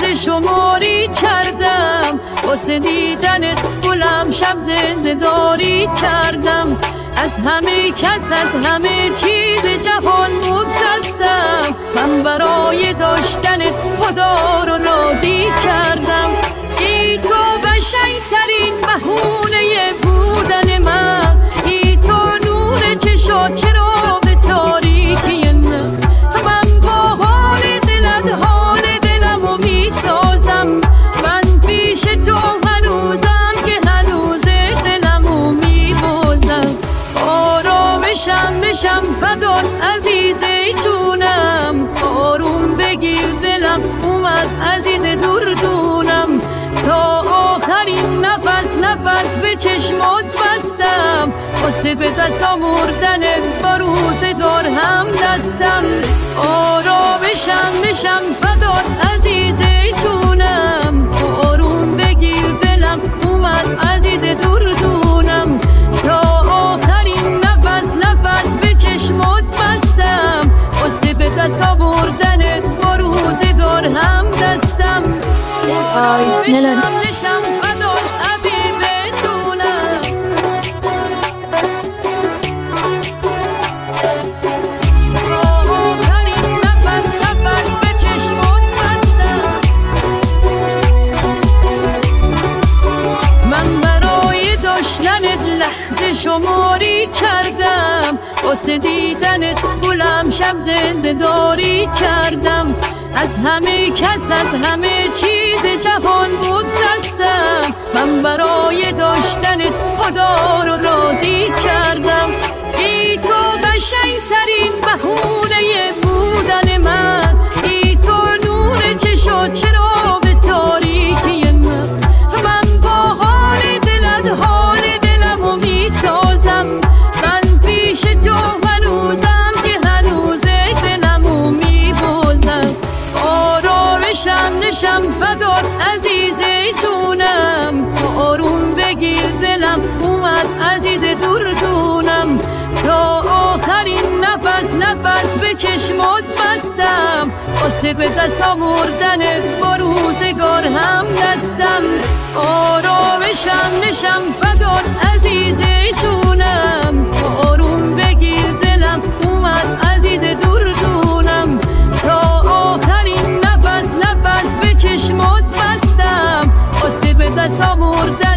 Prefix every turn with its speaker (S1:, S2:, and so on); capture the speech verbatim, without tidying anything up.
S1: لحظه شماری کردم، واسه دیدنت بلم شب زنده داری کردم. از همه کس از همه چیز جهان مبسستم، من برای داشتنت خدا رو راضی کردم. ای تو قشنگ‌ترین بهونه بودن من، ای تو نور چشات چراغ تاریکی من. من با حال دلت حال دلمو میسازم، من پیش تو هنوزم که هنوز دلمو میبازم. آرامشم بشم فدات عزیز جونم، آروم بگیر دلم اومد عزیز دردونم. تا آخرین نفس نفس به چشمات بستم، واسه به دست آوردنت با روزگار هم دستم. آرامشم بشم فدات عزیز جونم، آروم بگیر دلم اومد عزیز دردونم. تا آخرین نفس نفس به چشمات بستم، واسه به دست آوردنت با روزگار هم دستم. آرامشم بشم فدات حبیب جونم. آخرین نفس نفس به چشمات بستم، من برای داشتنت لحظه شماری کردم، واسه دیدنت بلم شب زنده داری کردم. از همه کس از همه چیز جهان بگسستم، من برای داشتنت خدا رو راضی کردم. ای تو قشنگ‌ترین بهونه بودن من، ای تو نور چشات چراغ تاریکی من. من با حال دلت حال دلمو میسازم، من پیش تو هنوزم که هنوز دلمو میبازم. آرامشم نشم فدات عزیز جونم، آروم بگیر دلم اومد عزیز دردونم. تا آخرین نفس نفس به چشمات بستم، واسه به دست آوردنت با روزگار هم دستم. آرامشم نشم فدات عزیز جونم، آروم بگیر دلم اومد عزیز دردونم. تا آخرین نفس نفس به چشمات بستم، واسه به دست آوردنت